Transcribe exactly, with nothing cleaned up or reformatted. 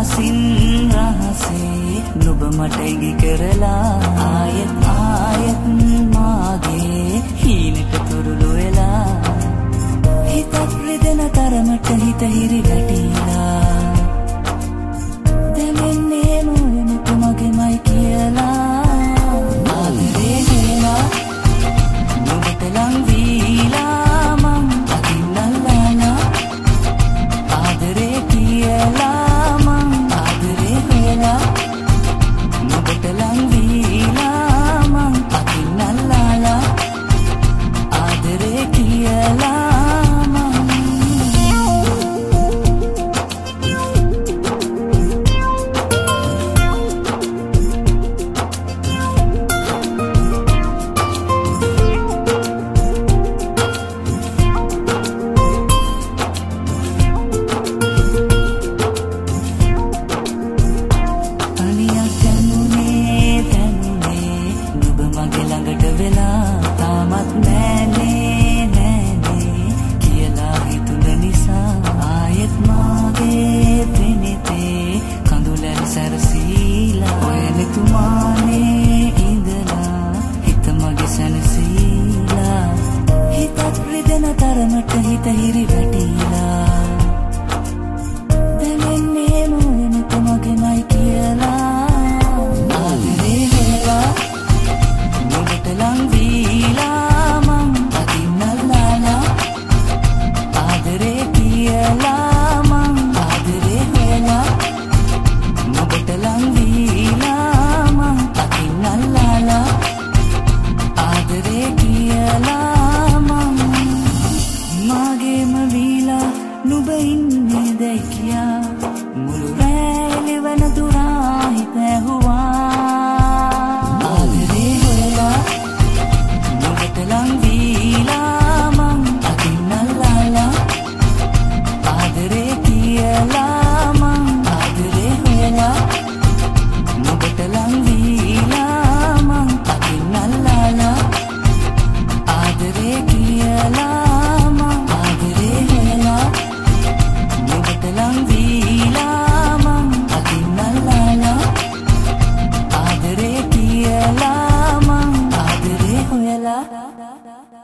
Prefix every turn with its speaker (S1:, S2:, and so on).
S1: අහසින් රහසේ නුඹ මට ඉඟි කරලා ආයෙත් ආයෙත් මාගේ හීනට තුරුළු වෙලා හිතත් රිදෙන තරමට හිත හිරි වැටිලා දැනෙන්නේ මොනක මගේමයි කියලා ආදරේ කියලා නුඹට ලං වීලා මං අකින්නල්ලාලා ආදරේ කියලා මං ආදරේ කියලා නුඹට ලං වීලා මං අකින්නල්ලාලා ආදරේ කියලා තරමට හිත හිරි වැටිලා දැනෙන්නේ මොනක මගේමයි කියලා ආදරේ කියලා නුඹට ලං වීලා මං අකින්නල්ලාලා ආදරේ කියලා මං ආදරේ කියලා නුඹට ලං වීලා මං අකින්නල්ලාලා ආදරේ කියලා මාගේම වීලා නුඹ ඉන්නේ දැකියා මුළු රැලි වන දුරා හිත ඇහුවා ආදරේ හොයලා නුඹට ලං වීලා මං අකින්නල්ලාලා ආදරේ කියලා මං ආදරේ හොයලා නුඹට ලං වීලා මං අකින්නල්ලාලා ආදරේ කියලා ලං වීලා මං අකින්නල්ලාලා ආදරේ කියලා මං ආදරේ හොයලා